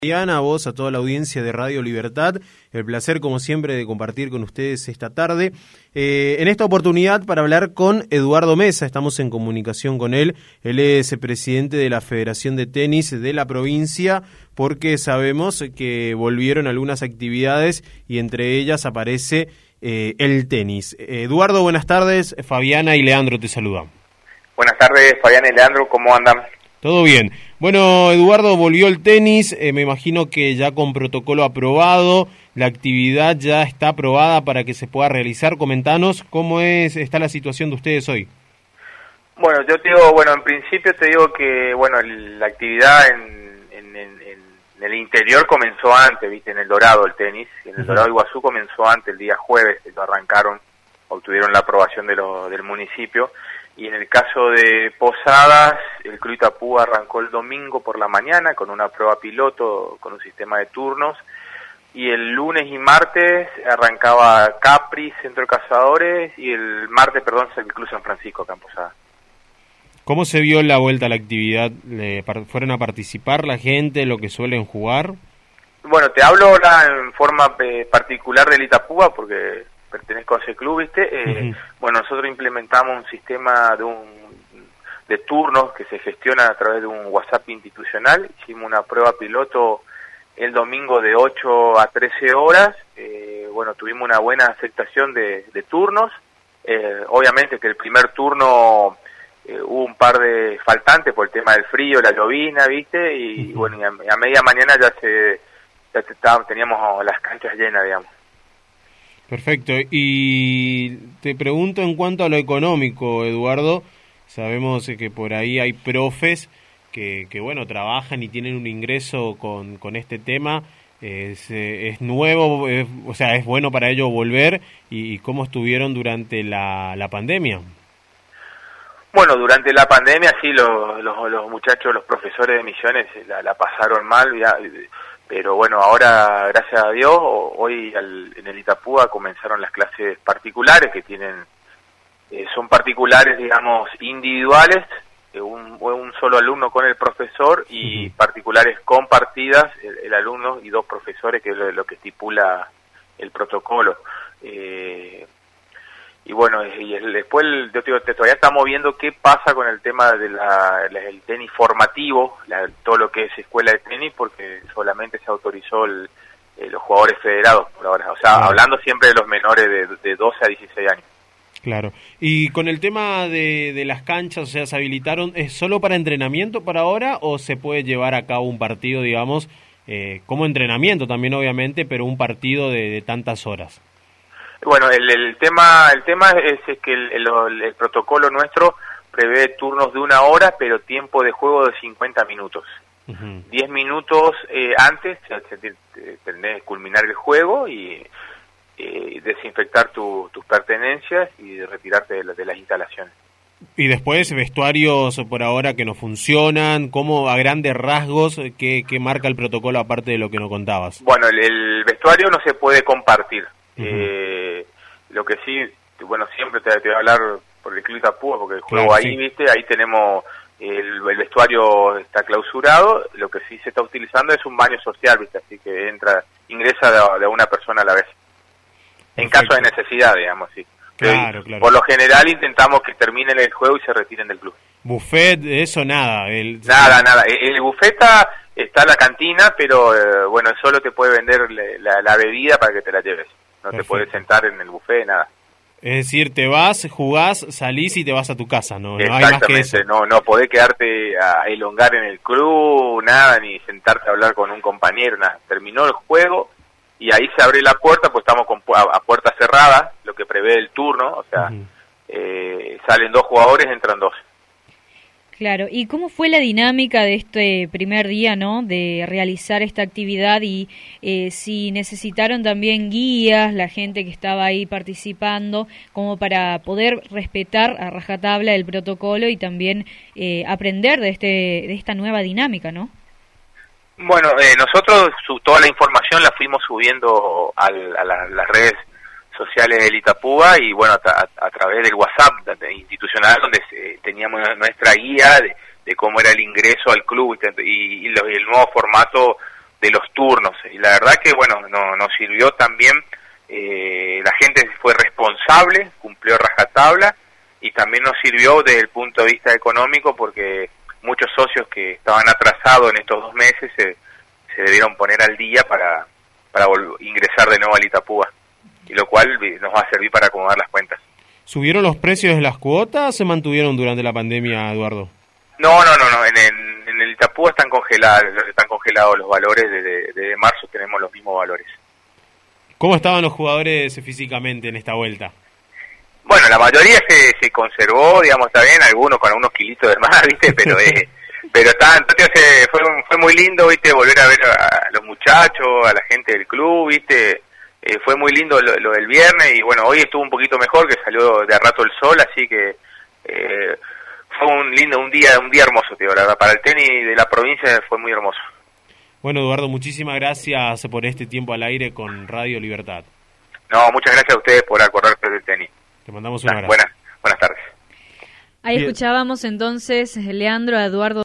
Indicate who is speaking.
Speaker 1: A vos, a toda la audiencia de Radio Libertad, el placer como siempre de compartir con ustedes esta tarde. En esta oportunidad para hablar con Eduardo Mesa, estamos en comunicación con él. Él es presidente de la Federación de Tenis de la provincia, porque sabemos que volvieron algunas actividades y entre ellas aparece el tenis. Eduardo, buenas tardes. Fabiana y Leandro te saludan.
Speaker 2: Buenas tardes, Fabiana y Leandro, ¿cómo andan?
Speaker 1: Todo bien. Bueno, Eduardo, volvió el tenis, me imagino que ya con protocolo aprobado, la actividad ya está aprobada para que se pueda realizar. Comentanos cómo está la situación de ustedes hoy.
Speaker 2: Bueno, yo te digo, en principio te digo que, la actividad en el interior comenzó antes, viste, en el Dorado el tenis, en el Dorado Iguazú comenzó antes, el día jueves, lo arrancaron, obtuvieron la aprobación del municipio. Y en el caso de Posadas, el Club Itapú arrancó el domingo por la mañana con una prueba piloto, con un sistema de turnos, y el lunes y martes arrancaba Capri, Centro de Cazadores, y el martes, el Club San Francisco acá en Posadas.
Speaker 1: ¿Cómo se vio la vuelta a la actividad? ¿Fueron a participar la gente, lo que suelen jugar? Bueno, te hablo ahora en forma particular del Itapúa, porque pertenezco a ese club, ¿viste? Nosotros implementamos un sistema de turnos que se gestiona a través de un WhatsApp institucional. Hicimos una prueba piloto el domingo de 8 a 13 horas. Tuvimos una buena aceptación de turnos. Obviamente que el primer turno hubo un par de faltantes por el tema del frío, la llovina, ¿viste? Y a media mañana teníamos las canchas llenas, digamos. Perfecto. Y te pregunto en cuanto a lo económico, Eduardo, sabemos que por ahí hay profes que trabajan y tienen un ingreso con este tema. Es nuevo, es bueno para ellos volver. ¿Y cómo estuvieron durante la pandemia?
Speaker 2: Bueno, durante la pandemia sí, los muchachos, los profesores de Misiones la pasaron mal, pero ahora, gracias a Dios, hoy en el Itapúa comenzaron las clases particulares, que son particulares, digamos, individuales, un solo alumno con el profesor, y particulares compartidas, el alumno y dos profesores, que es lo que estipula el protocolo. Después todavía estamos viendo qué pasa con el tema del tenis formativo, todo lo que es escuela de tenis, porque solamente se autorizó los jugadores federados por ahora. O sea, hablando siempre de los menores de 12 a 16 años.
Speaker 1: Claro. Y con el tema de las canchas, o sea, ¿se habilitaron? ¿Es solo para entrenamiento para ahora o se puede llevar a cabo un partido, digamos, como entrenamiento también, obviamente, pero un partido de tantas horas?
Speaker 2: Bueno, el tema es que el protocolo nuestro prevé turnos de 1 hora, pero tiempo de juego de 50 minutos. 10 minutos antes tenés que culminar el juego y desinfectar tus pertenencias y retirarte de las instalaciones.
Speaker 1: Y después, vestuarios por ahora que no funcionan, ¿cómo a grandes rasgos qué marca el protocolo aparte de lo que nos contabas? Bueno,
Speaker 2: el vestuario no se puede compartir. Lo que sí, siempre te voy a hablar por el Club Itapúa, porque el juego ahí, ¿viste? Ahí tenemos el vestuario está clausurado. Lo que sí se está utilizando es un baño social, ¿viste? Así que ingresa de una persona a la vez. En caso de necesidad, digamos, sí. Claro. Por lo general intentamos que terminen el juego y se retiren del club.
Speaker 1: ¿Buffet? Eso nada.
Speaker 2: Nada. El buffet está la cantina, pero solo te puede vender la bebida para que te la lleves. No te puedes sentar en el buffet, nada.
Speaker 1: Es decir, te vas, jugás, salís y te vas a tu casa, ¿no? No hay más que eso.
Speaker 2: No podés quedarte a elongar en el club, nada, ni sentarte a hablar con un compañero, nada. Terminó el juego y ahí se abre la puerta, pues estamos a puerta cerrada, lo que prevé el turno, o sea, salen 2 jugadores, entran 2.
Speaker 3: Claro, ¿y cómo fue la dinámica de este primer día, ¿no?, de realizar esta actividad y si necesitaron también guías, la gente que estaba ahí participando, como para poder respetar a rajatabla el protocolo y también aprender de esta nueva dinámica, ¿no?
Speaker 2: Bueno, nosotros toda la información la fuimos subiendo a las redes sociales del Itapúa y a través del WhatsApp institucional, donde teníamos nuestra guía de cómo era el ingreso al club y el nuevo formato de los la verdad que, bueno, nos sirvió también, la gente fue responsable, cumplió rajatabla, y también nos sirvió desde el punto de vista económico, porque muchos socios que estaban atrasados en estos 2 meses se debieron poner al día para ingresar de nuevo al Itapúa, y lo cual nos va a servir para acomodar las cuentas.
Speaker 1: ¿Subieron los precios de las cuotas o se mantuvieron durante la pandemia, Eduardo?
Speaker 2: No, en el Itapúa están congelados los valores, desde marzo tenemos los mismos valores.
Speaker 1: ¿Cómo estaban los jugadores físicamente en esta vuelta?
Speaker 2: Bueno, la mayoría se conservó, digamos, está bien, algunos con algunos kilitos de más, ¿viste? Pero entonces fue muy lindo, ¿viste? Volver a ver a los muchachos, a la gente del club, ¿viste? Fue muy lindo lo del viernes, y bueno, hoy estuvo un poquito mejor, que salió de a rato el sol, así que fue un día hermoso, tío, la verdad, para el tenis de la provincia fue muy hermoso.
Speaker 1: Bueno, Eduardo, muchísimas gracias por este tiempo al aire con Radio Libertad.
Speaker 2: No, muchas gracias a ustedes por acordarse del tenis.
Speaker 1: Te mandamos un abrazo.
Speaker 2: Buenas tardes.
Speaker 3: Ahí escuchábamos entonces, Leandro, a Eduardo